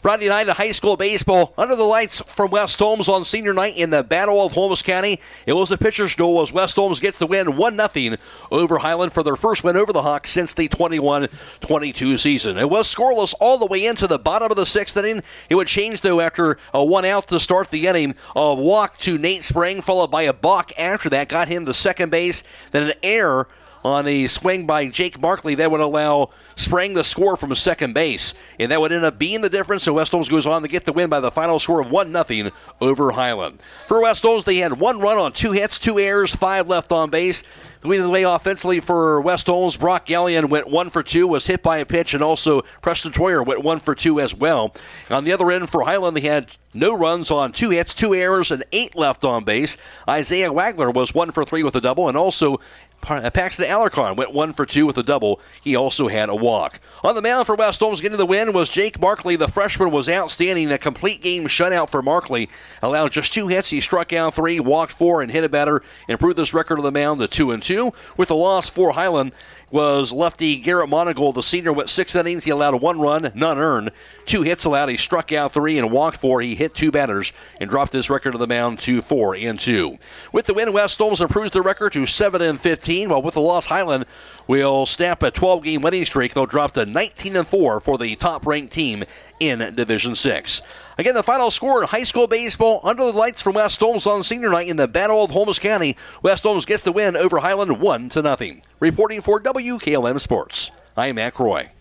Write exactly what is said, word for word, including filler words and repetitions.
Friday night of high school baseball, under the lights from West Holmes on senior night in the Battle of Holmes County. It was a pitcher's duel as West Holmes gets the win one nothing over Highland for their first win over the Hawks since the twenty-one twenty-two season. It was scoreless all the way into the bottom of the sixth inning. It would change, though, after a one out to start the inning. A walk to Nate Spring, followed by a balk after that, got him to second base. Then an error on a swing by Jake Markley that would allow Spring to score from second base. And that would end up being the difference. So West Holmes goes on to get the win by the final score of one nothing over Highland. For West Holmes, they had one run on two hits, two errors, five left on base. Leading the way offensively for West Holmes, Brock Gallion went one for two, was hit by a pitch, and also Preston Troyer went one for two as well. On the other end for Highland, they had no runs on two hits, two errors, and eight left on base. Isaiah Wagler was one for three with a double, and also Paxton Alarcon went one for two with a double. He also had a walk. On the mound for West Holmes getting the win was Jake Markley. The freshman was outstanding. A complete game shutout for Markley. Allowed just two hits. He struck out three, walked four, and hit a batter. Improved this record on the mound to two and two. With the loss for Highland was lefty Garrett Monagle. The senior went six innings. He allowed one run, none earned. Two hits allowed. He struck out three and walked four. He hit two batters and dropped his record on the mound to four and two. With the win, West Holmes improves their record to seven and fifteen. While with the loss, Highland will snap a twelve-game winning streak. They'll drop to nineteen and four for the top-ranked team in Division six. Again, the final score in high school baseball under the lights from West Holmes on senior night in the Battle of Holmes County. West Holmes gets the win over Highland one to nothing. Reporting for W K L M Sports, I'm Matt Croy.